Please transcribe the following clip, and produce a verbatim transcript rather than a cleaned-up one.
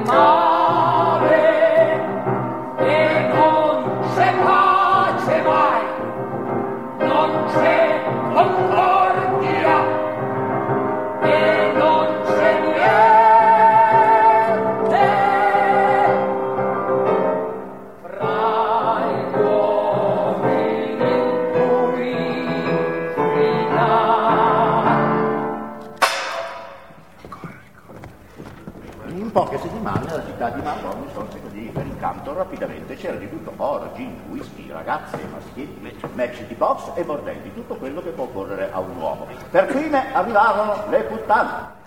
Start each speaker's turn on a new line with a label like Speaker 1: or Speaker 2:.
Speaker 1: In poche settimane la città di Marlon sorse così per incanto rapidamente. C'era di tutto: oro, gin, whisky, ragazze, maschietti, match di box e bordelli, tutto quello che può occorrere a un uomo. Per prime arrivarono le puttane.